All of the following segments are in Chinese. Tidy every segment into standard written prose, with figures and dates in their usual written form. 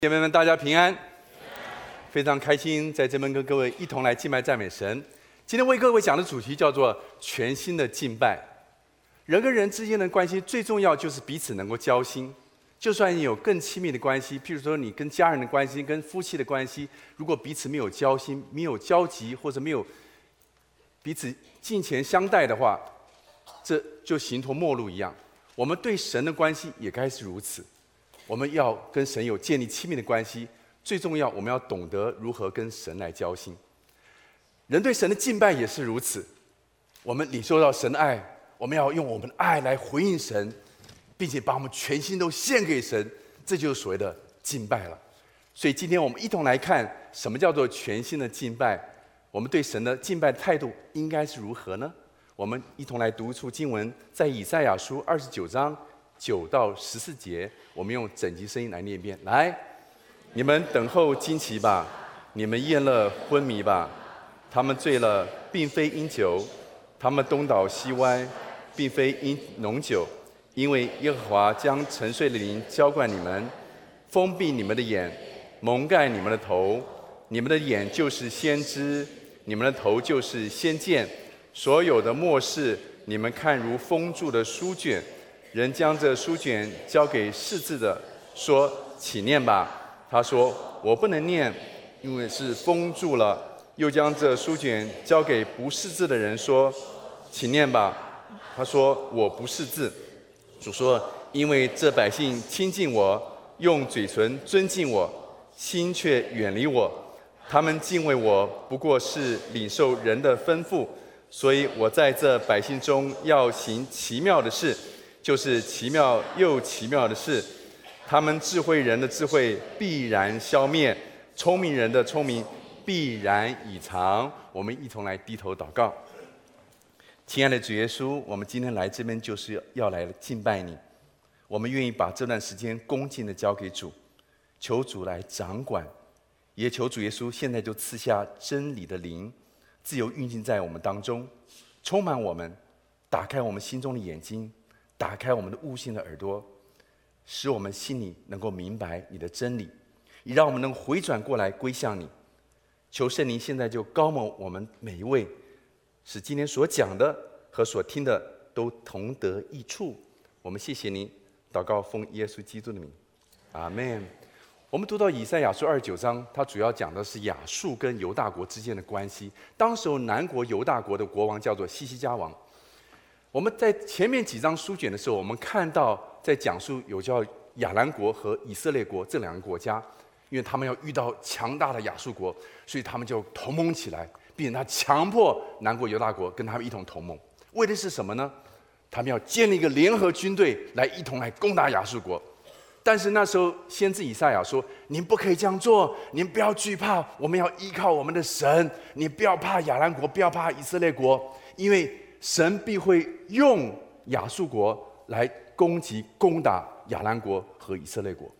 姐妹们，大家平安！非常开心在这边跟各位一同来敬拜赞美神。今天为各位讲的主题叫做全新的敬拜。人跟人之间的关系最重要就是彼此能够交心。就算你有更亲密的关系，譬如说你跟家人的关系、跟夫妻的关系，如果彼此没有交心、没有交集，或者没有彼此敬虔相待的话，这就形同陌路一样。我们对神的关系也该是如此。我们要跟神有建立亲密的关系，最重要，我们要懂得如何跟神来交心。人对神的敬拜也是如此。我们领受到神的爱，我们要用我们的爱来回应神，并且把我们全心都献给神，这就是所谓的敬拜了。所以今天我们一同来看，什么叫做全新的敬拜？我们对神的敬拜态度应该是如何呢？我们一同来读出经文，在以赛亚书29章9到14节，我们用整齐声音来念一遍。来，你们等候惊奇吧，你们厌乐昏迷吧。他们醉了，并非因酒；他们东倒西歪，并非因浓酒。因为耶和华将沉睡的灵浇灌你们，封闭你们的眼，蒙盖你们的头。你们的眼就是先知，你们的头就是先见。所有的末世，你们看如封住的书卷。人将这书卷交给识字的，说：“请念吧。”他说：“我不能念，因为是封住了。”又将这书卷交给不识字的人，说：“请念吧。”他说：“我不识字。”主说：“因为这百姓亲近我，用嘴唇尊敬我，心却远离我。他们敬畏我，不过是领受人的吩咐。所以我在这百姓中要行奇妙的事。”就是奇妙又奇妙的事，他们智慧人的智慧必然消灭，聪明人的聪明必然已藏。我们一同来低头祷告。亲爱的主耶稣，我们今天来这边就是要来敬拜你，我们愿意把这段时间恭敬的交给主，求主来掌管，也求主耶稣现在就赐下真理的灵，自由运行在我们当中，充满我们，打开我们心中的眼睛，打开我们的悟性的耳朵，使我们心里能够明白你的真理，也让我们能回转过来归向你。求圣灵现在就高抹我们每一位，使今天所讲的和所听的都同得益处。我们谢谢你，祷告奉耶稣基督的名，阿们。我们读到以赛亚书29章，它主要讲的是亚述跟犹大国之间的关系。当时南国犹大国的国王叫做西西家王。我们在前面几章书卷的时候，我们看到在讲述有叫亚兰国和以色列国这两个国家，因为他们要遇到强大的亚述国，所以他们就同盟起来，并且他强迫南国犹大国跟他们一同同盟，为的是什么呢？他们要建立一个联合军队来一同来攻打亚述国。但是那时候先知以赛亚说：“您不可以这样做，您不要惧怕，我们要依靠我们的神。你不要怕亚兰国，不要怕以色列国，因为神必会用亚述国来攻打亚兰国和以色列国。”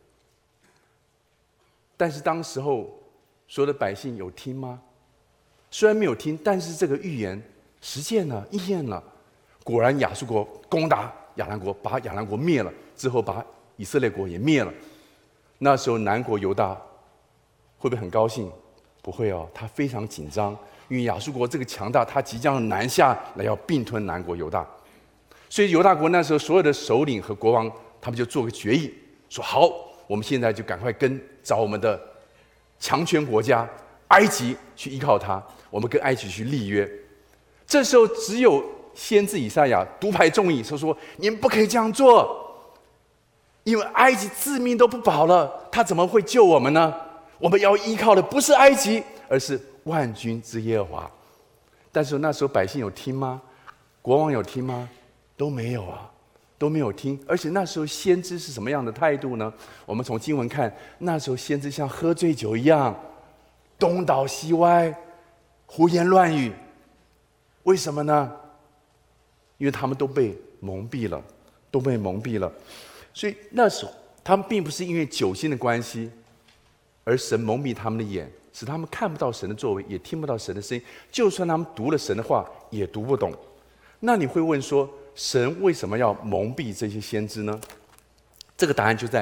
但是当时候所有的百姓有听吗？虽然没有听，但是这个预言实现了，应验了。果然亚述国攻打亚兰国，把亚兰国灭了，之后把以色列国也灭了。那时候南国犹大会不会很高兴？不会哦，他非常紧张，因为亚述国这个强大，他即将南下来要并吞南国犹大。所以犹大国那时候所有的首领和国王，他们就做个决议，说好，我们现在就赶快找我们的强权国家埃及去依靠他，我们跟埃及去立约。这时候只有先知以赛亚独排众议，说你们不可以这样做，因为埃及自命都不保了，他怎么会救我们呢？我们要依靠的不是埃及，而是万军之耶和华。但是那时候百姓有听吗？国王有听吗？都没有啊，都没有听。而且那时候先知是什么样的态度呢？我们从经文看，那时候先知像喝醉酒一样，东倒西歪，胡言乱语。为什么呢？因为他们都被蒙蔽了，所以那时候他们并不是因为酒精的关系，而神蒙蔽他们的眼，使他们看不到神的作为，也听不到神的声音。就算他们读了神的话，也读不懂。那你会问说，神为什么要蒙蔽这些先知呢？这个答案就在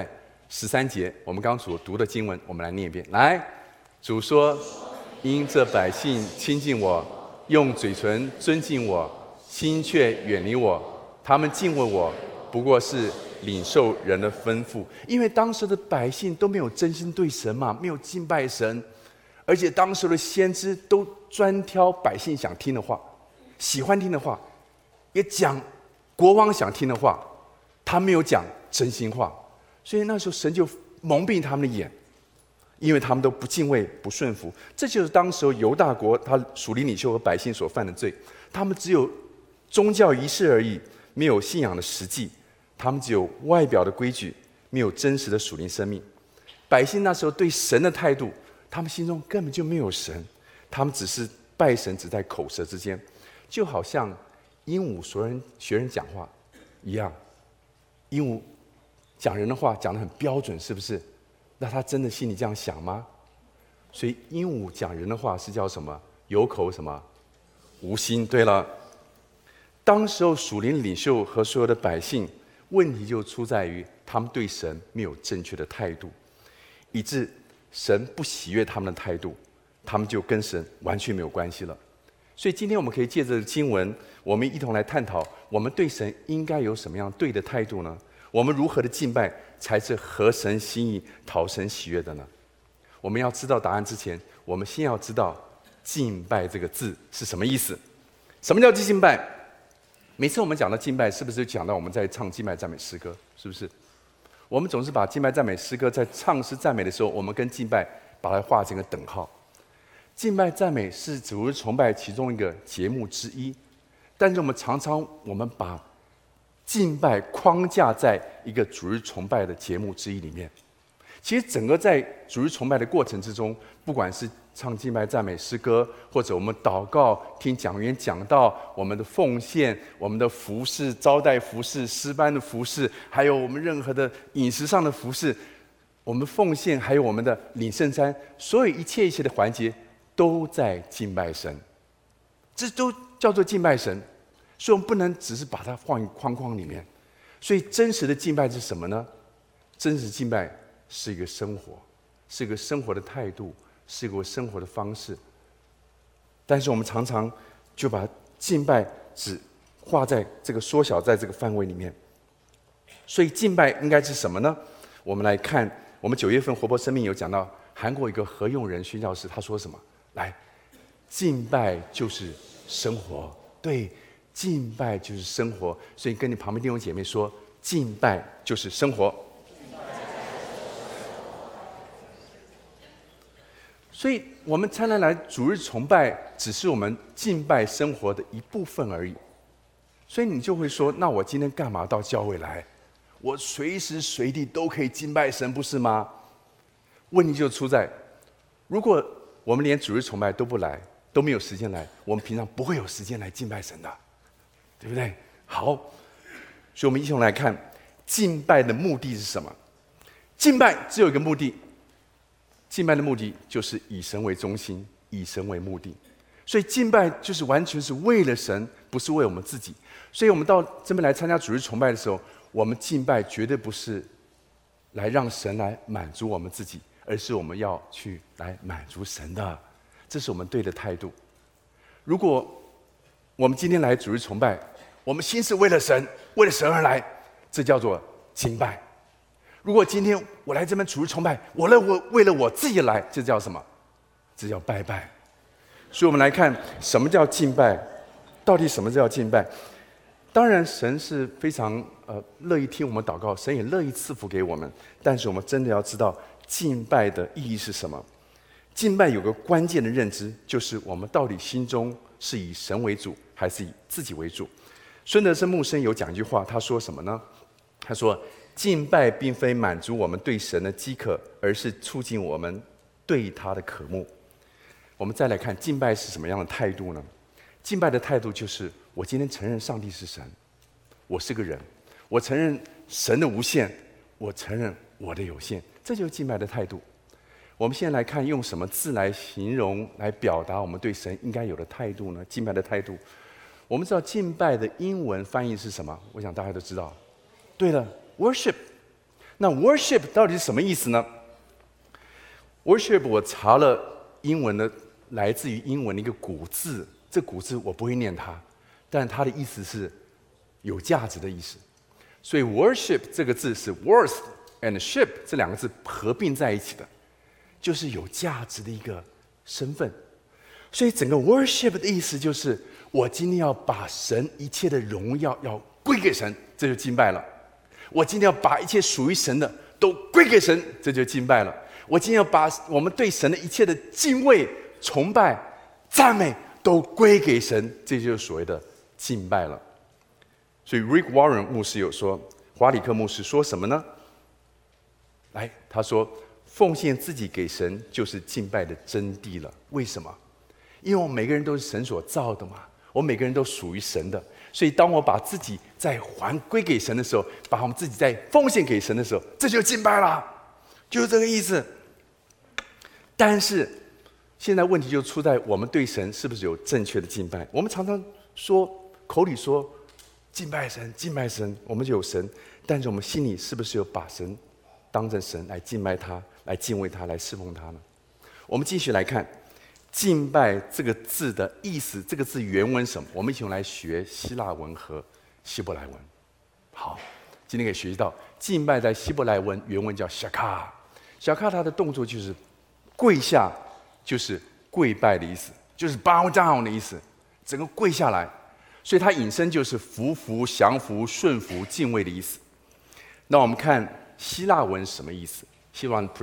13节，我们刚所读的经文，我们来念一遍。来，主说：因这百姓亲近我，用嘴唇尊敬我，心却远离我。他们敬畏我，不过是领受人的吩咐。因为当时的百姓都没有真心对神嘛，没有敬拜神，而且当时的先知都专挑百姓想听的话，喜欢听的话，也讲国王想听的话，他没有讲真心话。所以那时候神就蒙蔽他们的眼，因为他们都不敬畏、不顺服。这就是当时犹大国他属灵领袖和百姓所犯的罪。他们只有宗教仪式而已，没有信仰的实际。他们只有外表的规矩，没有真实的属灵生命。百姓那时候对神的态度，他们心中根本就没有神，他们只是拜神，只在口舌之间，就好像鹦鹉学人讲话一样。鹦鹉讲人的话讲得很标准，是不是？那他真的心里这样想吗？所以鹦鹉讲人的话是叫什么？有口什么？无心。对了，当时候属灵领袖和所有的百姓，问题就出在于他们对神没有正确的态度，以致神不喜悦他们的态度，他们就跟神完全没有关系了。所以今天我们可以借着经文，我们一同来探讨，我们对神应该有什么样对的态度呢？我们如何的敬拜才是合神心意、讨神喜悦的呢？我们要知道答案之前，我们先要知道敬拜这个字是什么意思。什么叫敬拜？每次我们讲到敬拜，是不是讲到我们在唱敬拜赞美诗歌？是不是？我们总是把敬拜赞美诗歌在唱诗赞美的时候，我们跟敬拜把它画成一个等号。敬拜赞美是主日崇拜其中一个节目之一，但是我们常常把敬拜框架在一个主日崇拜的节目之一里面。其实整个在主日崇拜的过程之中，不管是唱敬拜赞美诗歌，或者我们祷告、听讲员讲道，我们的奉献、我们的服事、招待服事、诗班的服事，还有我们任何的饮食上的服事，我们奉献，还有我们的领圣餐，所有一切的环节都在敬拜神，这都叫做敬拜神。所以我们不能只是把它放在框框里面。所以真实的敬拜是什么呢？真实敬拜是一个生活，是一个生活的态度，是一个生活的方式。但是我们常常就把敬拜只画在这个缩小在这个范围里面。所以敬拜应该是什么呢？我们来看，我们9月份活泼生命有讲到韩国一个何用仁宣教士，他说什么？来，敬拜就是生活。对，敬拜就是生活。所以跟你旁边弟兄姐妹说，敬拜就是生活。所以我们参来主日崇拜只是我们敬拜生活的一部分而已。所以你就会说，那我今天干嘛到教会来？我随时随地都可以敬拜神，不是吗？问题就出在，如果我们连主日崇拜都不来，都没有时间来，我们平常不会有时间来敬拜神的，对不对？好，所以我们一起来看敬拜的目的是什么。敬拜只有一个目的，敬拜的目的就是以神为中心，以神为目的。所以敬拜就是完全是为了神，不是为我们自己。所以我们到这边来参加主日崇拜的时候，我们敬拜绝对不是来让神来满足我们自己，而是我们要去来满足神的。这是我们对的态度。如果我们今天来主日崇拜，我们心是为了神，为了神而来，这叫做敬拜。如果今天我来这边主日崇拜，我为了我自己来，这叫什么？这叫拜拜。所以我们来看什么叫敬拜，到底什么叫敬拜？当然神是非常乐意听我们祷告，神也乐意赐福给我们，但是我们真的要知道敬拜的意义是什么。敬拜有个关键的认知，就是我们到底心中是以神为主，还是以自己为主。孙德生牧师有讲一句话，他说什么呢？他说，敬拜并非满足我们对神的饥渴，而是促进我们对他的渴慕。我们再来看敬拜是什么样的态度呢？敬拜的态度就是我今天承认上帝是神，我是个人，我承认神的无限，我承认我的有限，这就是敬拜的态度。我们现在来看用什么字来形容来表达我们对神应该有的态度呢？敬拜的态度，我们知道敬拜的英文翻译是什么？我想大家都知道。对了 ，worship。 那 worship 到底是什么意思呢？ worship 我查了英文的，来自于英文的一个古字，这古字我不会念它，但它的意思是有价值的意思。所以 worship 这个字是 worth and ship 这两个字合并在一起的，就是有价值的一个身份。所以整个 worship 的意思就是，我今天要把神一切的荣耀要归给神，这就敬拜了。我今天要把一切属于神的都归给神，这就敬拜了。我今天要把我们对神的一切的敬畏、崇拜、赞美都归给神，这就是所谓的敬拜了。所以 Rick Warren 牧师有说，华里克牧师说什么呢？来，他说奉献自己给神就是敬拜的真谛了。为什么？因为我们每个人都是神所造的嘛，我们每个人都属于神的，所以当我把自己再还归给神的时候，把我们自己再奉献给神的时候，这就敬拜了，就是这个意思。但是现在问题就出在我们对神是不是有正确的敬拜？我们常常说，口里说敬拜神，敬拜神，我们就有神，但是我们心里是不是有把神当成神来敬拜他，来敬畏他，来侍奉他呢？我们继续来看敬拜这个字的意思，这个字原文什么？我们一起来学希腊文和希伯来文。好，今天可以学习到敬拜在希伯来文原文叫 shaka，shaka 它的动作就是跪下，就是跪拜的意思，就是 bow down 的意思，整个跪下来。所以它引申就是服服、降服、顺服、敬畏的意思。那我们看希腊文什么意思？希腊文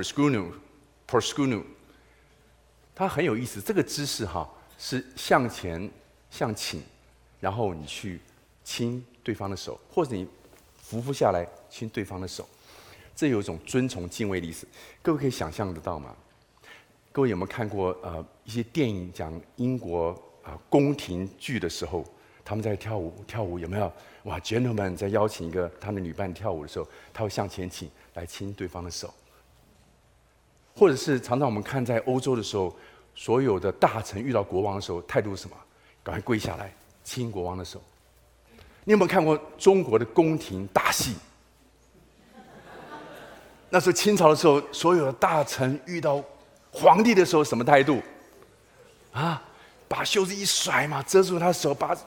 proskunou， 它很有意思。这个姿势是向前向请，然后你去亲对方的手，或者你匍匐下来亲对方的手，这有一种尊崇敬畏的意思。各位可以想象得到吗？各位有没有看过一些电影讲英国宫廷剧的时候，他们在跳舞有没有？哇 ，gentleman 在邀请一个他的女伴跳舞的时候，他会向前倾来亲对方的手。或者是常常我们看在欧洲的时候，所有的大臣遇到国王的时候，态度是什么？赶快跪下来亲国王的手。你有没有看过中国的宫廷大戏？那时候清朝的时候，所有的大臣遇到皇帝的时候，什么态度？把袖子一甩嘛，遮住他的手，把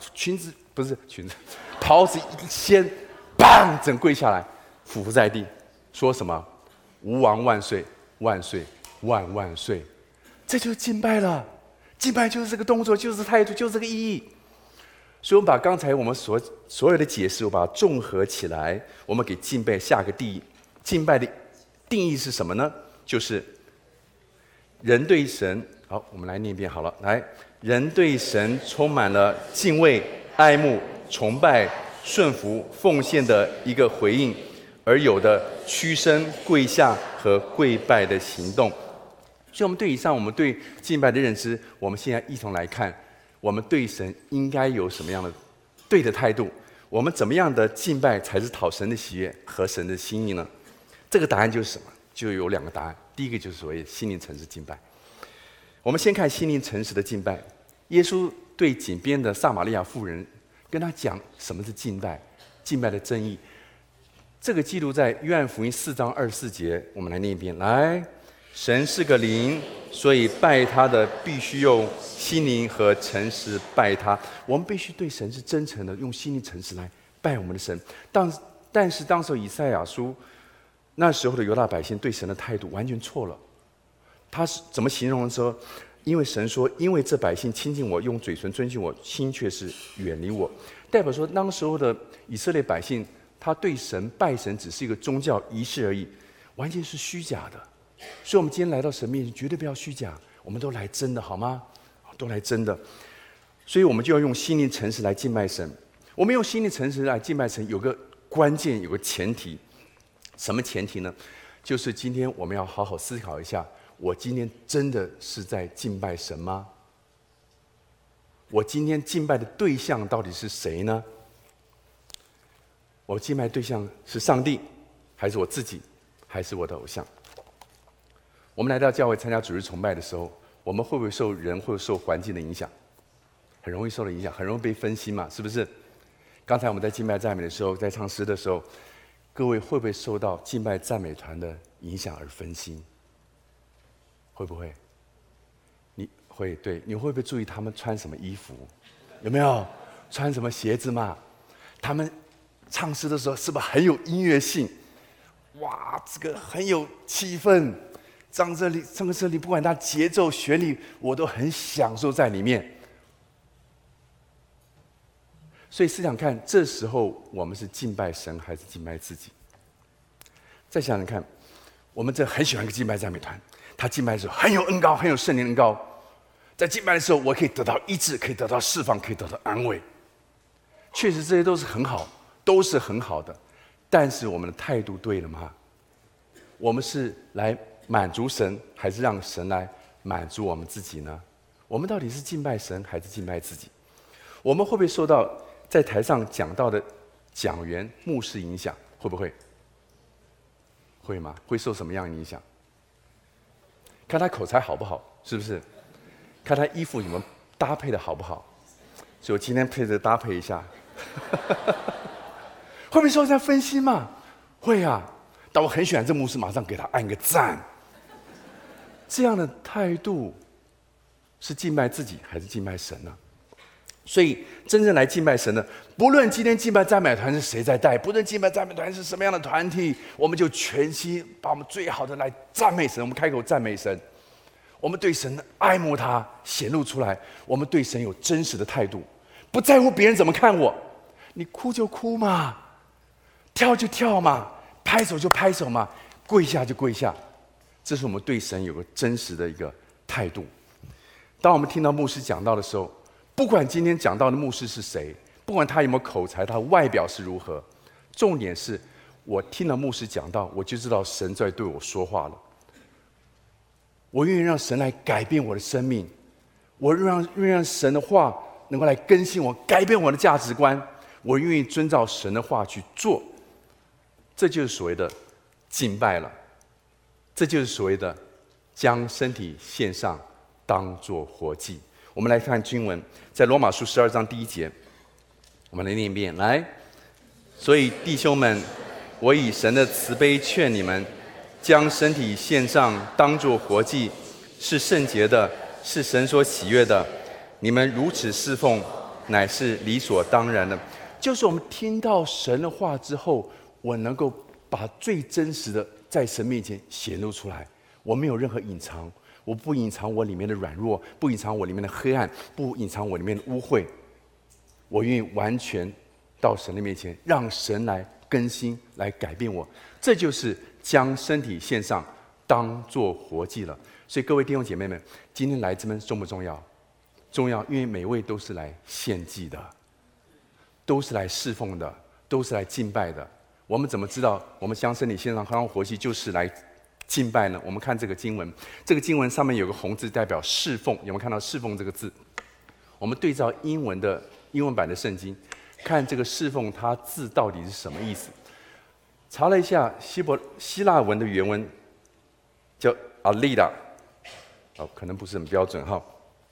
袍子一掀，砰，整跪下来，俯伏在地，说什么？吾王万岁，万岁，万万岁！这就是敬拜了。敬拜就是这个动作，就是这态度，就是这个意义。所以，我们把刚才我们所有的解释，我把它综合起来，我们给敬拜下个定义。敬拜的定义是什么呢？就是人对神，好，我们来念一遍好了。来，人对神充满了敬畏、爱慕、崇拜、顺服、奉献的一个回应，而有的屈身、跪下和跪拜的行动。所以，我们对以上我们对敬拜的认知，我们现在一同来看，我们对神应该有什么样的对的态度？我们怎么样的敬拜才是讨神的喜悦、合神的心意呢？这个答案就是什么？就有两个答案。第一个就是所谓心灵诚实敬拜。我们先看心灵诚实的敬拜。耶稣对井边的撒玛利亚妇人跟他讲什么是敬拜，敬拜的真意。这个记录在约翰福音4章24节，我们来念一遍。来，神是个灵，所以拜他的必须用心灵和诚实拜他。我们必须对神是真诚的，用心灵诚实来拜我们的神。但是当时以赛亚书那时候的犹大百姓对神的态度完全错了。他是怎么形容的时候？因为神说，因为这百姓亲近我，用嘴唇尊敬我，心却是远离我。代表说，当时候的以色列百姓，他对神拜神只是一个宗教仪式而已，完全是虚假的。所以我们今天来到神面前，绝对不要虚假，我们都来真的，好吗？都来真的。所以我们就要用心灵诚实来敬拜神。我们用心灵诚实来敬拜神，有个关键，有个前提。什么前提呢？就是今天我们要好好思考一下，我今天真的是在敬拜神吗？我今天敬拜的对象到底是谁呢？我敬拜对象是上帝，还是我自己，还是我的偶像？我们来到教会参加主日崇拜的时候，我们会不会受人或受环境的影响？很容易受到影响，很容易被分心嘛，是不是？刚才我们在敬拜赞美的时候，在唱诗的时候， 各位会不会受到敬拜赞美团的影响而分心？会不会？你会，对，你会不会注意他们穿什么衣服？有没有穿什么鞋子嘛？他们唱诗的时候是不是很有音乐性？哇，这个很有气氛。唱这里，不管它节奏、旋律，我都很享受在里面。所以思想看，这时候我们是敬拜神还是敬拜自己？再想想看，我们这很喜欢一个敬拜赞美团，他敬拜的时候很有恩膏，很有圣灵恩膏。在敬拜的时候，我可以得到医治，可以得到释放，可以得到安慰。确实这些都是很好，都是很好的。但是我们的态度对了吗？我们是来满足神，还是让神来满足我们自己呢？我们到底是敬拜神还是敬拜自己？我们会不会受到在台上讲到的讲员、牧师影响？会不会？会吗？会受什么样的影响？看他口才好不好，是不是？看他衣服你们搭配的好不好？所以我今天配着搭配一下，会不会受这样分析嘛？会啊。但我很喜欢这牧师，马上给他按个赞。这样的态度是敬拜自己还是敬拜神呢？所以真正来敬拜神的，不论今天敬拜赞美团是谁在带，不论敬拜赞美团是什么样的团体，我们就全心把我们最好的来赞美神。我们开口赞美神，我们对神爱慕他显露出来，我们对神有真实的态度，不在乎别人怎么看我。你哭就哭嘛，跳就跳嘛，拍手就拍手嘛，跪下就跪下。这是我们对神有个真实的一个态度。当我们听到牧师讲道的时候，不管今天讲道的牧师是谁，不管他有没有口才，他的外表是如何，重点是我听了牧师讲道，我就知道神在对我说话了。我愿意让神来改变我的生命，我愿意让神的话能够来更新我，改变我的价值观。我愿意遵照神的话去做，这就是所谓的敬拜了。这就是所谓的将身体献上，当作活祭。我们来看经文，在罗马书12章第1节，我们来念一遍。来，所以弟兄们，我以神的慈悲劝你们，将身体献上，当作活祭，是圣洁的，是神所喜悦的。你们如此侍奉，乃是理所当然的。就是我们听到神的话之后，我能够把最真实的在神面前显露出来，我没有任何隐藏，我不隐藏我里面的软弱，不隐藏我里面的黑暗，不隐藏我里面的污秽，我愿意完全到神的面前，让神来更新，来改变我。这就是将身体献上，当作活祭了。所以各位弟兄姐妹们，今天来这边重不重要？重要，因为每位都是来献祭的，都是来侍奉的，都是来敬拜的。我们怎么知道我们将身体献上当活祭就是来敬拜呢？我们看这个经文，这个经文上面有个红字代表侍奉，有没有看到侍奉这个字？我们对照英文版的圣经，看这个侍奉它字到底是什么意思。查了一下希腊文的原文叫 alida， 可能不是很标准哈。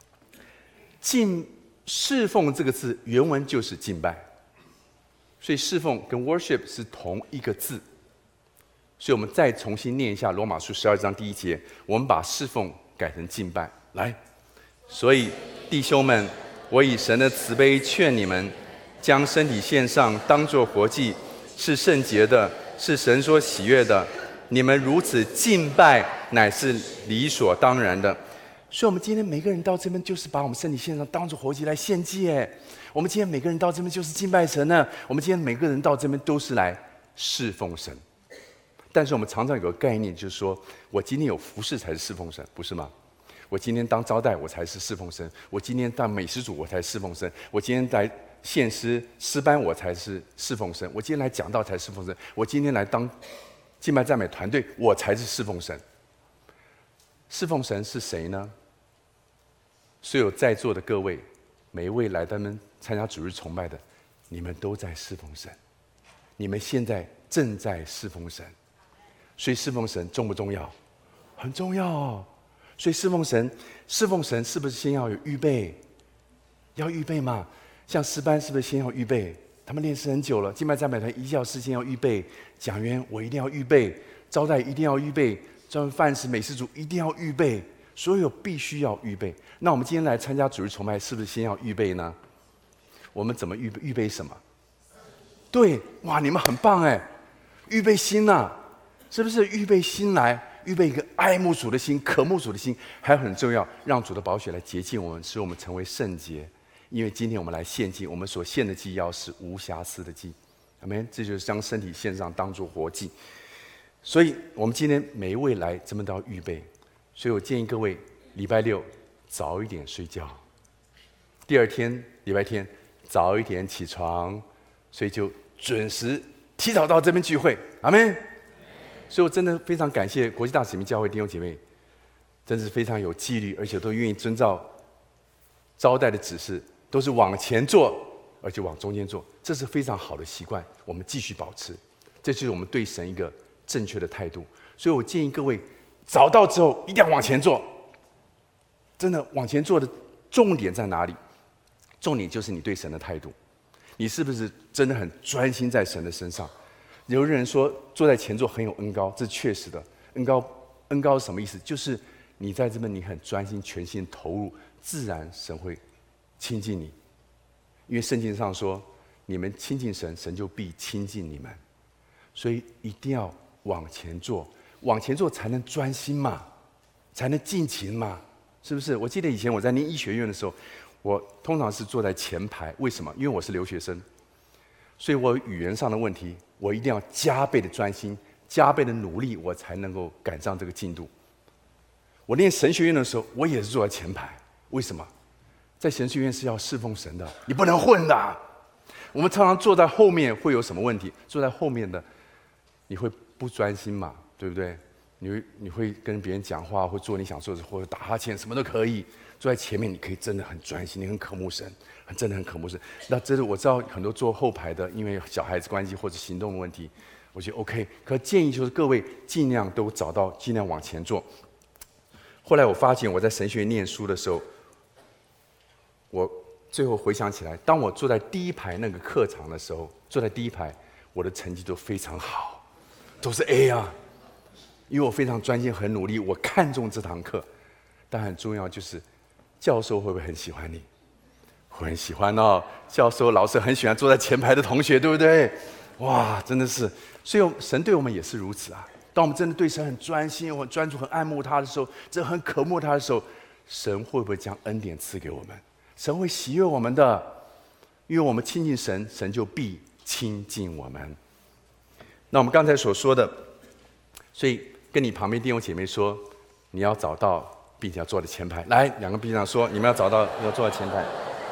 侍奉这个字原文就是敬拜，所以侍奉跟 worship 是同一个字。所以我们再重新念一下罗马书12章第1节，我们把侍奉改成敬拜。来，所以弟兄们，我以神的慈悲劝你们，将身体献上，当作活祭，是圣洁的，是神所喜悦的。你们如此敬拜，乃是理所当然的。所以我们今天每个人到这边，就是把我们身体献上，当作活祭来献祭。我们今天每个人到这边就是敬拜神呢。我们今天每个人到这边都是来侍奉神。但是我们常常有个概念，就是说我今天有服侍才是侍奉神，不是吗？我今天当招待，我才是侍奉神；我今天当美食组，我才侍奉神；我今天来献诗班，我才是侍奉神；我今天来讲道才侍奉神；我今天来当敬拜赞美团队，我才是侍奉神。侍奉神是谁呢？所有在座的各位，每一位来他们参加主日崇拜的，你们都在侍奉神，你们现在正在侍奉神。所以侍奉神重不重要？很重要哦。所以侍奉神是不是先要有预备？要预备嘛？像诗班是不是先要预备？ 他们练诗很久了，敬拜赞美团一定要事先要预备，讲员我一定要预备，招待一定要预备，专门饭食美食组一定要预备，所有必须要预备。那我们今天来参加主日崇拜，是不是先要预备呢？我们怎么预备什么？对，哇，你们很棒哎，预备心呐，是不是预备心来？预备一个爱慕主的心、渴慕主的心，还有很重要，让主的宝血来洁净我们，使我们成为圣洁。因为今天我们来献祭，我们所献的祭要是无瑕疵的祭，阿们。这就是将身体献上，当作活祭。所以，我们今天每一位来，这么都要预备。所以我建议各位，礼拜六早一点睡觉，第二天礼拜天早一点起床，所以就准时提早到这边聚会，阿们。所以我真的非常感谢国际大使命教会弟兄姐妹，真是非常有纪律，而且都愿意遵照招待的指示，都是往前坐，而且往中间坐，这是非常好的习惯，我们继续保持。这就是我们对神一个正确的态度。所以我建议各位，早到之后一定要往前坐。真的，往前坐的重点在哪里？重点就是你对神的态度，你是不是真的很专心在神的身上？有人说坐在前座很有恩膏，这是确实的。恩膏是什么意思？就是你在这边你很专心、全心投入，自然神会亲近你。因为圣经上说，你们亲近神，神就必亲近你们。所以一定要往前坐，往前坐才能专心嘛，才能尽情嘛，是不是？我记得以前我在念医学院的时候，我通常是坐在前排，为什么？因为我是留学生，所以我语言上的问题，我一定要加倍的专心，加倍的努力，我才能够赶上这个进度。我念神学院的时候，我也是坐在前排，为什么？在神学院是要侍奉神的，你不能混的。我们常常坐在后面会有什么问题？坐在后面的，你会不专心嘛，对不对？你会跟别人讲话，会做你想做的，或者打哈欠，什么都可以。坐在前面，你可以真的很专心，你很渴慕神，真的很渴慕神。那真的我知道很多坐后排的，因为小孩子关系或者行动的问题，我觉得 OK。可建议就是各位尽量都找到，尽量往前坐。后来我发现我在神学院念书的时候，我最后回想起来，当我坐在第一排那个课堂的时候，坐在第一排，我的成绩都非常好，都是 A 啊，因为我非常专心，很努力，我看重这堂课。但很重要就是，教授会不会很喜欢你？会很喜欢哦。教授、老师很喜欢坐在前排的同学，对不对？哇，真的是。所以神对我们也是如此啊。当我们真的对神很专心、很专注、很爱慕他的时候，真的很渴慕他的时候，神会不会将恩典赐给我们？神会喜悦我们的，因为我们亲近神，神就必亲近我们。那我们刚才所说的，所以跟你旁边弟兄姐妹说，你要找到，并且要坐在前排。来，两个臂上说，你们要找到，要坐在前排。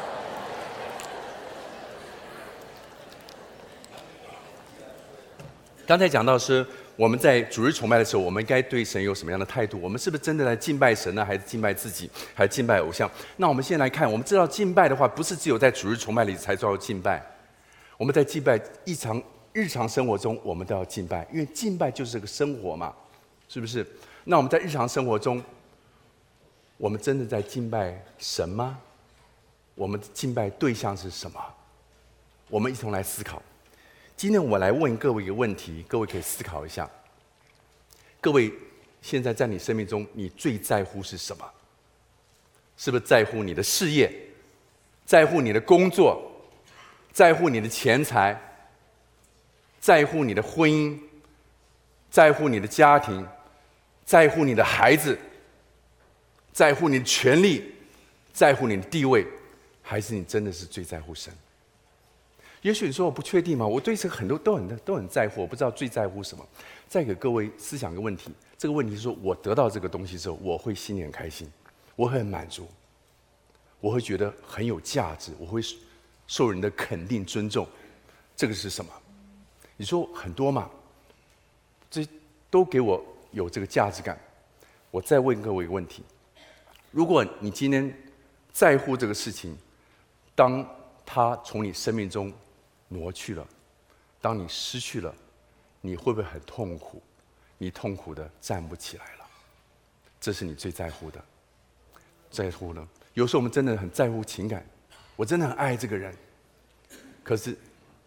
刚才讲到是我们在主日崇拜的时候，我们应该对神有什么样的态度？我们是不是真的来敬拜神呢？还是敬拜自己？还是敬拜偶像？那我们先来看，我们知道敬拜的话，不是只有在主日崇拜里才叫敬拜。我们在敬拜日常生活中，我们都要敬拜，因为敬拜就是个生活嘛，是不是？那我们在日常生活中，我们真的在敬拜神吗？我们的敬拜对象是什么？我们一同来思考。今天我来问各位一个问题，各位可以思考一下。各位现在在你生命中，你最在乎是什么？是不是在乎你的事业？在乎你的工作？在乎你的钱财？在乎你的婚姻？在乎你的家庭？在乎你的孩子？在乎你的权利？在乎你的地位？还是你真的是最在乎神？也许你说我不确定嘛，我对这个很多都很在乎，我不知道最在乎什么。再给各位思想一个问题，这个问题是说我得到这个东西之后，我会心里很开心，我会很满足，我会觉得很有价值，我会受人的肯定尊重。这个是什么？你说很多嘛，这都给我有这个价值感。我再问各位一个问题：如果你今天在乎这个事情，当它从你生命中挪去了，当你失去了，你会不会很痛苦？你痛苦的站不起来了，这是你最在乎的。在乎呢？有时候我们真的很在乎情感，我真的很爱这个人，可是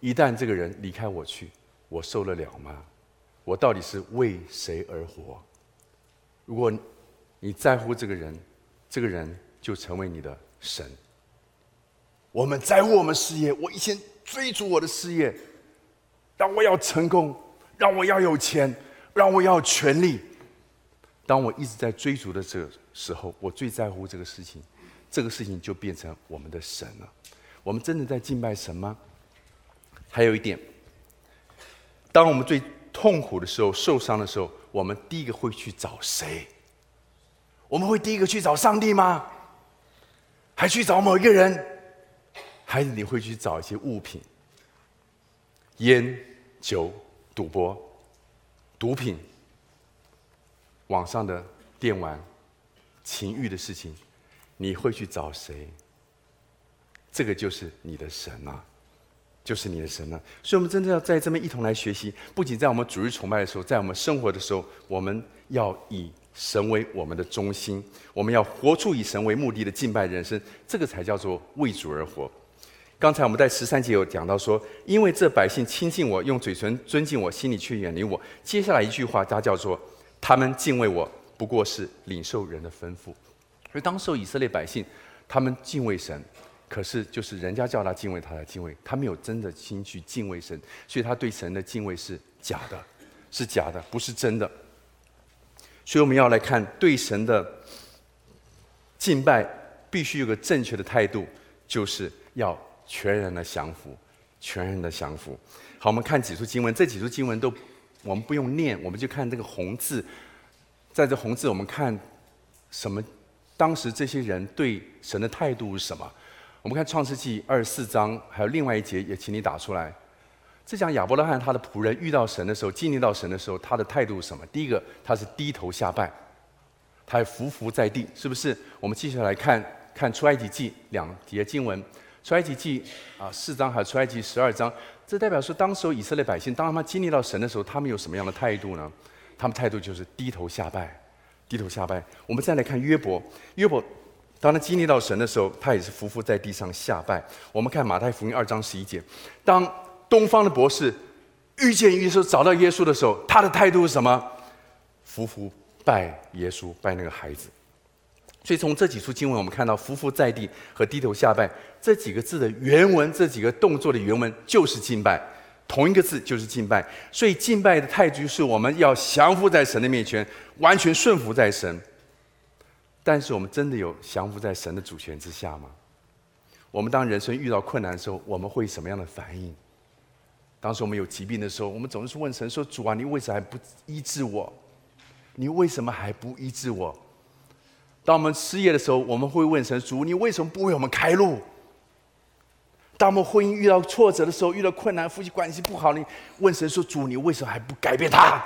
一旦这个人离开我去，我受得了吗？我到底是为谁而活？如果你在乎这个人，这个人就成为你的神。我们在乎我们事业，我以前追逐我的事业，让我要成功，让我要有钱，让我要有权利。当我一直在追逐的这个时候，我最在乎这个事情，这个事情就变成我们的神了。我们真的在敬拜神吗？还有一点，当我们最痛苦的时候、受伤的时候，我们第一个会去找谁？我们会第一个去找上帝吗？还去找某一个人？还是你会去找一些物品？烟、酒、赌博、毒品、网上的电玩、情欲的事情，你会去找谁？这个就是你的神啊，就是你的神啊！所以，我们真的要在这边一同来学习，不仅在我们主日崇拜的时候，在我们生活的时候，我们要以神为我们的中心，我们要活出以神为目的的敬拜人生，这个才叫做为主而活。刚才我们在13节有讲到说，因为这百姓亲近我，用嘴唇尊敬我，心里却远离我。接下来一句话，它叫做他们敬畏我，不过是领受人的吩咐。所以当时候以色列百姓，他们敬畏神，可是就是人家叫他敬畏，他才敬畏，他没有真的心去敬畏神，所以他对神的敬畏是假的，是假的，不是真的。所以我们要来看对神的敬拜，必须有个正确的态度，就是要全然的降服，全然的降服。好，我们看几处经文，这几处经文都我们不用念，我们就看这个红字。在这红字，我们看什么？当时这些人对神的态度是什么？我们看创世纪24章，还有另外一节，也请你打出来。这讲亚伯拉罕他的仆人遇到神的时候，经历到神的时候，他的态度是什么？第一个，他是低头下拜，他还匍匐在地，是不是？我们继续来看出埃及记2节经文。出埃及记4章还有出埃及12章，这代表说，当时以色列百姓，当他们经历到神的时候，他们有什么样的态度呢？他们态度就是低头下拜，低头下拜。我们再来看约伯，约伯当他经历到神的时候，他也是匍匐在地上下拜。我们看马太福音2章11节，当东方的博士遇见耶稣，找到耶稣的时候，他的态度是什么？匍匐拜耶稣，拜那个孩子。所以从这几处经文，我们看到匍匐在地和低头下拜这几个字的原文，这几个动作的原文就是敬拜，同一个字就是敬拜。所以敬拜的态度是我们要降服在神的面前，完全顺服在神。但是我们真的有降服在神的主权之下吗？我们当人生遇到困难的时候，我们会什么样的反应？当时我们有疾病的时候，我们总是问神说：“主啊，你为什么还不医治我？你为什么还不医治我？”当我们失业的时候，我们会问神：“主，你为什么不为我们开路？”当我们婚姻遇到挫折的时候，遇到困难，夫妻关系不好，你问神说：“主，你为什么还不改变他？”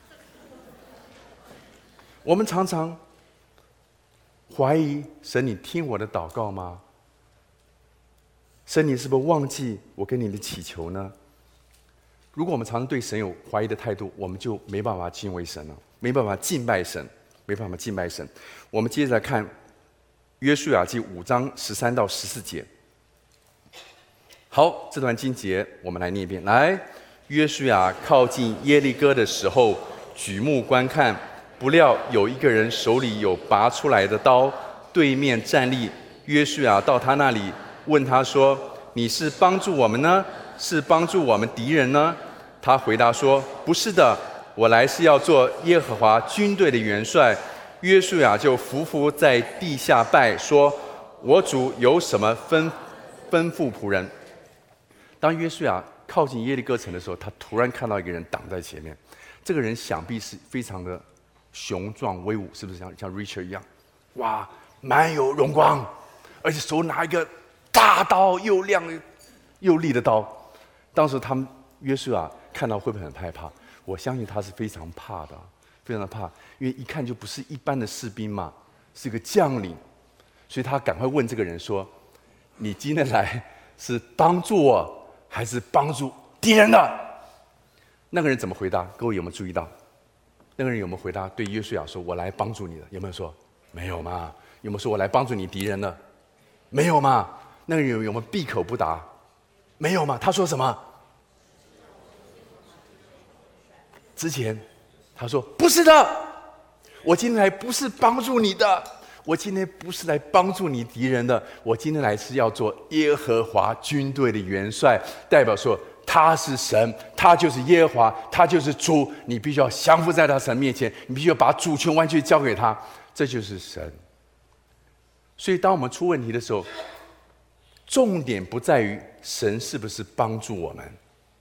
我们常常怀疑神：“你听我的祷告吗？神，你是不是忘记我跟你的祈求呢？”如果我们常常对神有怀疑的态度，我们就没办法敬畏神了，没办法敬拜神。没办法敬拜神。我们接着来看约书亚记5章13到14节。好，这段经节我们来念一遍。来，约书亚靠近耶利哥的时候，举目观看，不料有一个人手里有拔出来的刀，对面站立。约书亚到他那里，问他说：“你是帮助我们呢，是帮助我们敌人呢？”他回答说：“不是的。我来是要做耶和华军队的元帅。”约书亚就匍匐在地下拜，说：“我主有什么吩咐仆人？”当约书亚靠近耶利哥城的时候，他突然看到一个人挡在前面。这个人想必是非常的雄壮威武，是不是像 Richard 一样？哇，蛮有荣光，而且手拿一个大刀，又亮又利的刀。当时他们约书亚看到会不会很害怕？我相信他是非常怕的，非常的怕，因为一看就不是一般的士兵嘛，是一个将领，所以他赶快问这个人说：“你今天来是帮助我，还是帮助敌人的？”那个人怎么回答？各位有没有注意到？那个人有没有回答？对约书亚说：“我来帮助你的。”有没有说？没有嘛？有没有说我来帮助你敌人的？没有嘛？那个人有没有闭口不答？没有嘛？他说什么？ 之前，他说不是的，我今天来不是帮助你的，我今天不是来帮助你敌人的，我今天来是要做耶和华军队的元帅，代表说他是神，他就是耶和华，他就是主，你必须要降服在他神面前，你必须要把主权完全交给他，这就是神。所以当我们出问题的时候，重点不在于神是不是帮助我们，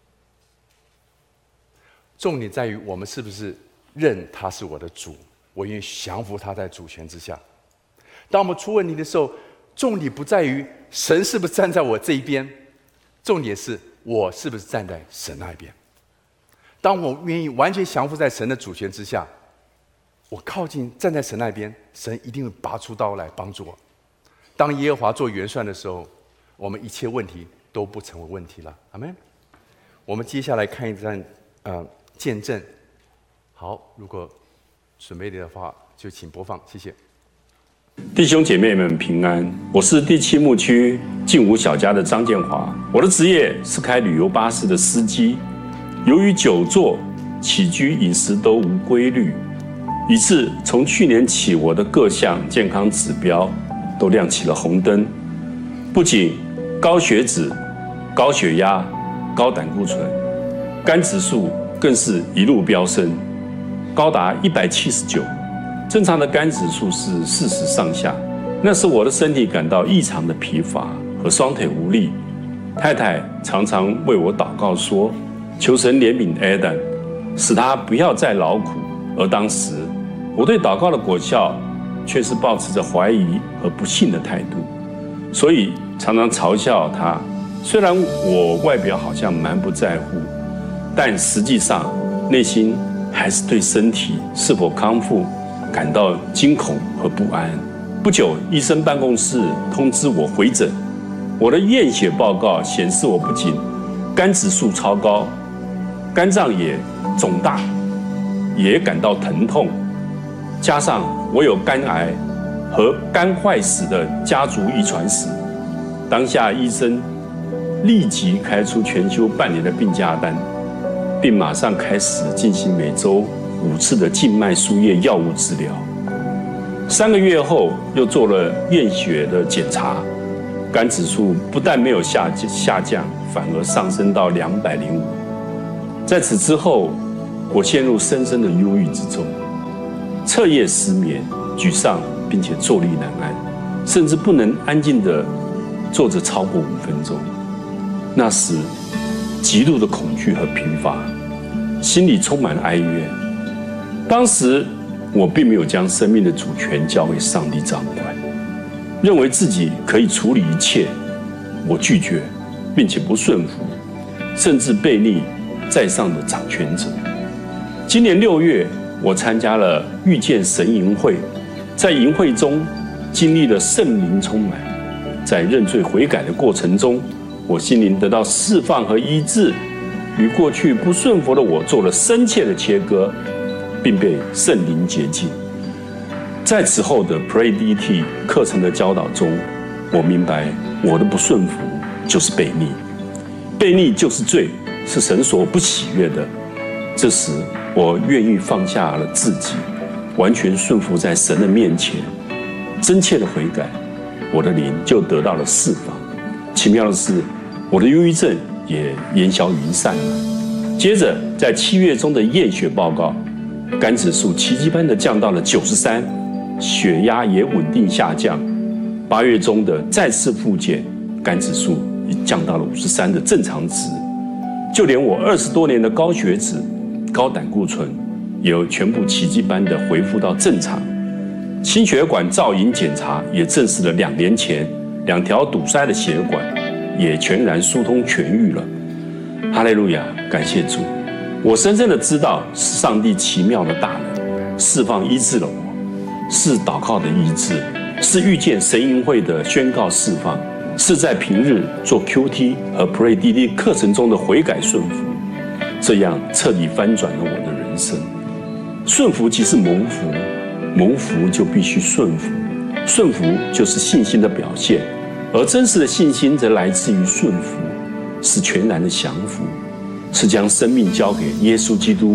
重点在于我们是不是认他是我的主，我愿意降服他在主权之下。当我们出问题的时候，重点不在于神是不是站在我这一边，重点是我是不是站在神那一边。当我愿意完全降服在神的主权之下，我靠近站在神那边，神一定会拔出刀来帮助我。当耶和华做元帅的时候，我们一切问题都不成为问题了。阿们。我们接下来看一段见证。好，如果准备的话，就请播放，谢谢。 弟兄姐妹们平安，我是第7牧区劲舞小家的张建华，我的职业是开旅游巴士的司机。由于久坐、起居饮食都无规律，以致从去年起，我的各项健康指标都亮起了红灯，不仅高血脂、高血压、高胆固醇，肝指数更是一路飙升，高达179。正常的肝指数是40上下，那时我的身体感到异常的疲乏和双腿无力。太太常常为我祷告说，求神怜悯 Adam， 使他不要再劳苦。而当时我对祷告的果效却是抱持着怀疑和不信的态度，所以常常嘲笑他。虽然我外表好像蛮不在乎，但实际上内心还是对身体是否康复感到惊恐和不安。不久，医生办公室通知我回诊，我的验血报告显示我不仅肝指数超高，肝脏也肿大，也感到疼痛，加上我有肝癌和肝坏死的家族遗传史。当下医生立即开出全休半年的病假单，并马上开始进行每周5次的静脉输液药物治疗。3个月后，又做了验血的检查，肝指数不但没有下降，反而上升到205。在此之后，我陷入深深的忧郁之中，彻夜失眠，沮丧，并且坐立难安，甚至不能安静地坐着超过5分钟。那时，极度的恐惧和贫乏，心里充满了哀怨。当时我并没有将生命的主权交给上帝掌管，认为自己可以处理一切。我拒绝，并且不顺服，甚至背逆在上的掌权者。今年6月，我参加了遇见神营会，在营会中经历了圣灵充满，在认罪悔改的过程中，我心灵得到释放和医治，与过去不顺服的我做了深切的切割，并被圣灵洁净。在此后的 Pray DT 课程的教导中，我明白我的不顺服就是悖逆，悖逆就是罪，是神所不喜悦的。这时我愿意放下了自己，完全顺服在神的面前，真切的悔改，我的灵就得到了释放。奇妙的是，我的忧郁症也烟消云散了。接着在7月中的验血报告，肝指数奇迹般的降到了93，血压也稳定下降。8月中的再次复检，肝指数也降到了53的正常值。就连我20多年的高血脂、高胆固醇，也有全部奇迹般的恢复到正常。心血管造影检查也证实了2年前2条堵塞的血管也全然疏通痊愈了。哈利路亚，感谢主！我深深的知道是上帝奇妙的大能释放医治了我，是祷告的医治，是遇见神营会的宣告释放，是在平日做 QT 和 Pray DT 课程中的悔改顺服，这样彻底翻转了我的人生。顺服即是蒙福，蒙福就必须顺服，顺服就是信心的表现，而真实的信心则来自于顺服，是全然的降服，是将生命交给耶稣基督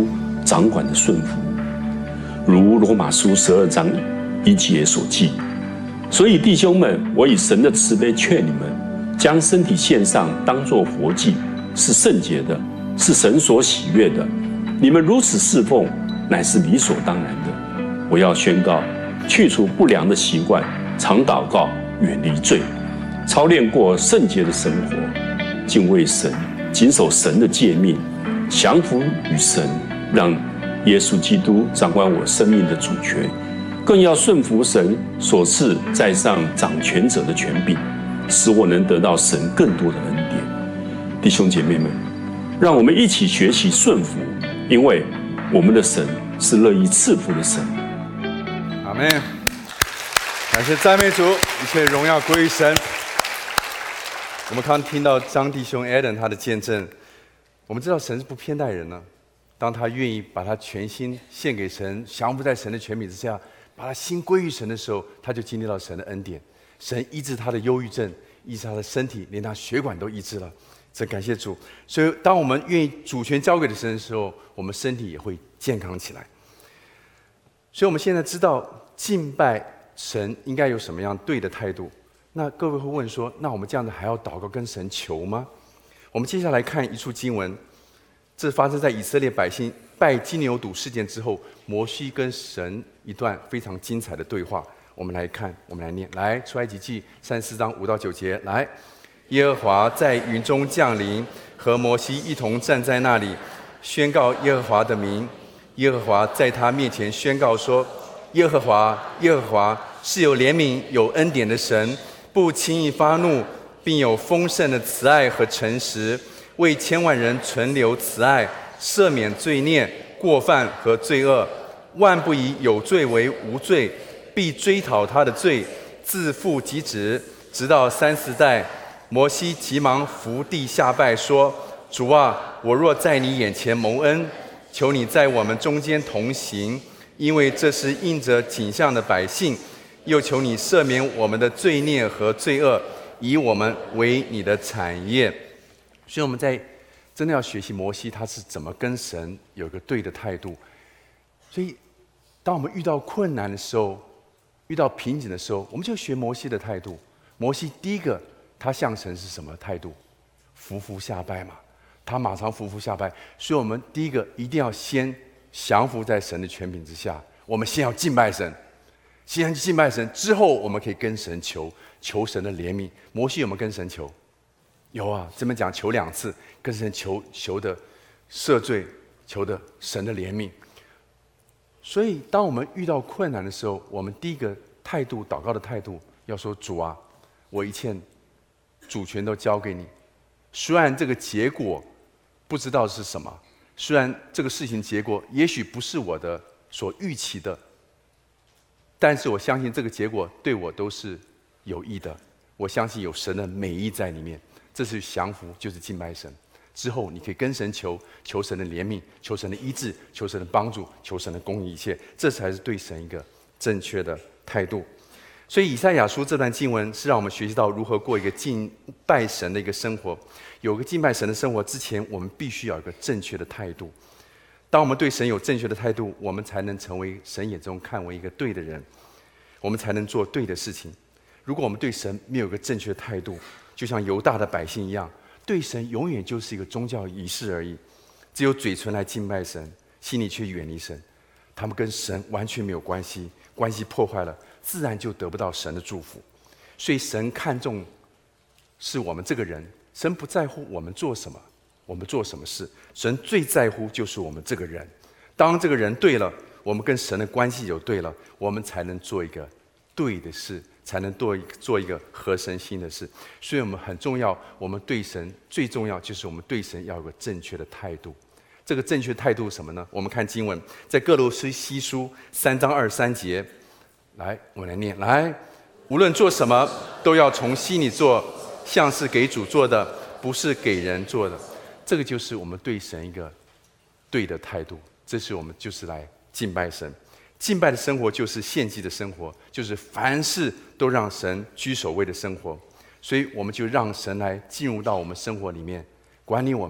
掌管的顺服，如罗马书12章1节所记。所以弟兄们，我以神的慈悲劝你们，将身体献上，当作活祭，是圣洁的，是神所喜悦的。你们如此侍奉，乃是理所当然的。我要宣告，去除不良的习惯，常祷告，远离罪，操练过圣洁的生活，敬畏神，谨守神的诫命，降服于神，让耶稣基督掌管我生命的主权，更要顺服神所赐在上掌权者的权柄，使我能得到神更多的恩典。弟兄姐妹们，让我们一起学习顺服，因为我们的神是乐意赐福的神。 阿们。感谢赞美主，一切荣耀归于神。我们刚听到张弟兄 Adam 他的见证，我们知道神是不偏待人呢。当他愿意把他全心献给神，降服在神的权柄之下，把他心归于神的时候，他就经历到神的恩典。神医治他的忧郁症，医治他的身体，连他血管都医治了。真感谢主。所以当我们愿意主权交给神的时候，我们身体也会健康起来。所以我们现在知道敬拜神应该有什么样对的态度。那各位会问说，那我们这样子还要祷告跟神求吗？我们接下来看一处经文，这发生在以色列百姓拜金牛犊事件之后，摩西跟神一段非常精彩的对话。我们来看，我们来念，来，出埃及记34章5到9节，来，耶和华在云中降临，和摩西一同站在那里，宣告耶和华的名。耶和华在他面前宣告说：耶和华，耶和华是有怜悯、有恩典的神，不轻易发怒，并有丰盛的慈爱和诚实，为千万人存留慈爱，赦免罪孽、过犯和罪恶，万不以有罪为无罪，必追讨他的罪，自父及子，直到30代。摩西急忙伏地下拜说：主啊，我若在你眼前蒙恩，求你在我们中间同行，因为这是应着景象的百姓，又求你赦免我们的罪孽和罪恶，以我们为你的产业。所以我们在真的要学习摩西他是怎么跟神有个对的态度。所以当我们遇到困难的时候，遇到瓶颈的时候，我们就学摩西的态度。摩西第一个他向神是什么态度？伏伏下拜嘛，他马上伏伏下拜。所以我们第一个一定要先降服在神的权柄之下，我们先要敬拜神，先敬拜神之后，我们可以跟神求神的怜悯。摩西有没有跟神求？有啊，这边讲求2次，跟神求的赦罪，求的神的怜悯。所以当我们遇到困难的时候，我们第一个态度，祷告的态度要说：主啊，我一切主权都交给你，虽然这个结果不知道是什么，虽然这个事情结果也许不是我的所预期的，但是我相信这个结果对我都是有益的，我相信有神的美意在里面。这是降服，就是敬拜神。之后你可以跟神求神的怜悯，求神的医治，求神的帮助，求神的供应一切，这才是对神一个正确的态度。所以以赛亚书这段经文是让我们学习到如何过一个敬拜神的一个生活。有个敬拜神的生活之前，我们必须要有一个正确的态度。当我们对神有正确的态度，我们才能成为神眼中看为一个对的人，我们才能做对的事情。如果我们对神没有一个正确的态度，就像犹大的百姓一样，对神永远就是一个宗教仪式而已，只有嘴唇来敬拜神，心里却远离神。他们跟神完全没有关系，关系破坏了，自然就得不到神的祝福。所以神看重是我们这个人，神不在乎我们做什么，我们做什么事，神最在乎就是我们这个人。当这个人对了，我们跟神的关系有对了，我们才能做一个对的事，才能做一个合神心的事。所以我们很重要，我们对神最重要就是我们对神要有个正确的态度。这个正确态度是什么呢？我们看经文，在各罗西书3章23节，来，我们来念，来，无论做什么，都要从心里做，像是给主做的，不是给人做的。这个就是我们对神一个对的态度。这是我们就是来敬拜神。敬拜的生活就是献祭的生活，就是凡事都让神居首位的生活。所以我们就让神来进入到我们生活里面，管理我们，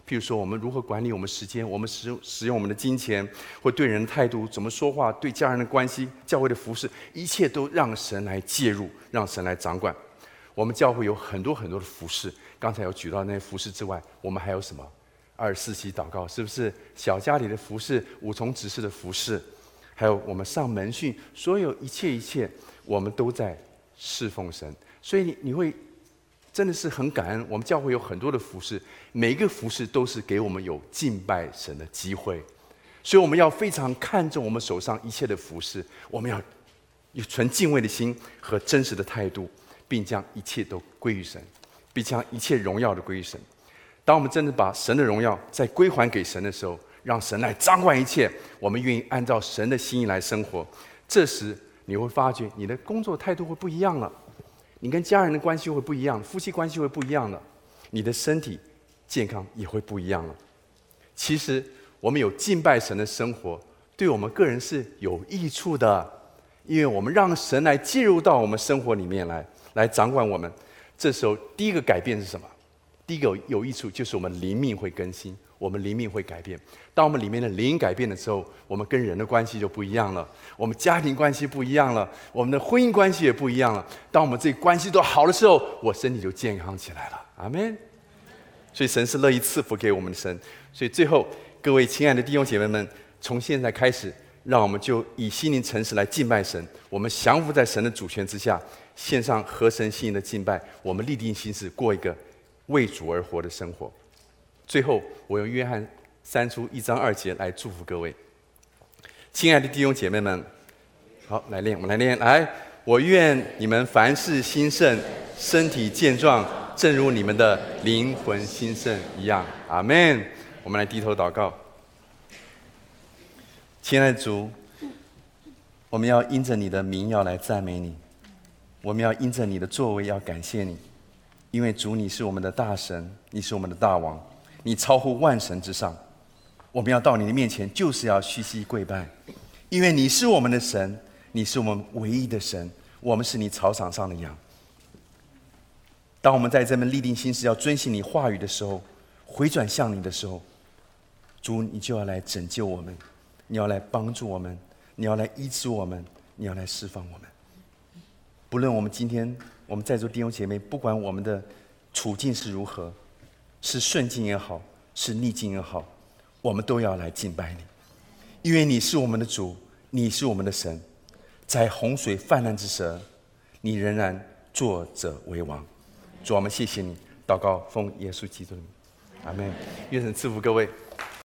譬如说，我们如何管理我们时间，我们使用我们的金钱，或对人的态度，怎么说话，对家人的关系，教会的服事，一切都让神来介入，让神来掌管。我们教会有很多很多的服事，刚才有举到那些服事之外，我们还有什么？24期祷告，是不是？小家里的服事，五重执事的服事，还有我们上门训，所有一切，我们都在侍奉神。所以你会真的是很感恩，我们教会有很多的服事，每一个服事都是给我们有敬拜神的机会。所以我们要非常看重我们手上一切的服事，我们要有存敬畏的心和真实的态度，并将一切都归于神，并将一切荣耀都归于神。当我们真的把神的荣耀再归还给神的时候，让神来掌管一切，我们愿意按照神的心意来生活，这时你会发觉你的工作态度会不一样了，你跟家人的关系会不一样，夫妻关系会不一样了，你的身体健康也会不一样了。其实我们有敬拜神的生活，对我们个人是有益处的，因为我们让神来介入到我们生活里面来掌管我们。这时候第一个改变是什么？第一个有益处就是我们灵命会更新，我们灵命会改变。当我们里面的灵改变的时候，我们跟人的关系就不一样了，我们家庭关系不一样了，我们的婚姻关系也不一样了。当我们这关系都好的时候，我身体就健康起来了。阿们。所以神是乐意赐福给我们的神。所以最后，各位亲爱的弟兄姐妹们，从现在开始，让我们就以心灵诚实来敬拜神，我们降服在神的主权之下，献上合神心意的敬拜，我们立定心志，过一个为主而活的生活。最后，我用约翰3书1章2节来祝福各位，亲爱的弟兄姐妹们。好，来练，我们来练。来，我愿你们凡事兴盛，身体健壮，正如你们的灵魂兴盛一样。阿们。我们来低头祷告。亲爱的主，我们要因着你的名要来赞美你，我们要因着你的作为要感谢你，因为主你是我们的大神，你是我们的大王，你超乎万神之上。我们要到你的面前，就是要屈膝跪拜，因为你是我们的神，你是我们唯一的神，我们是你草场上的羊。当我们在这边立定心志要遵行你话语的时候，回转向你的时候，主你就要来拯救我们，你要来帮助我们，你要来医治我们，你要来释放我们。不论我们今天我们在座弟兄姐妹，不管我们的处境是如何，是顺境也好，是逆境也好，我们都要来敬拜你，因为你是我们的主，你是我们的神，在洪水泛滥之时，你仍然坐者为王。主，我们谢谢你，祷告奉耶稣基督的名，阿们。愿神赐福各位。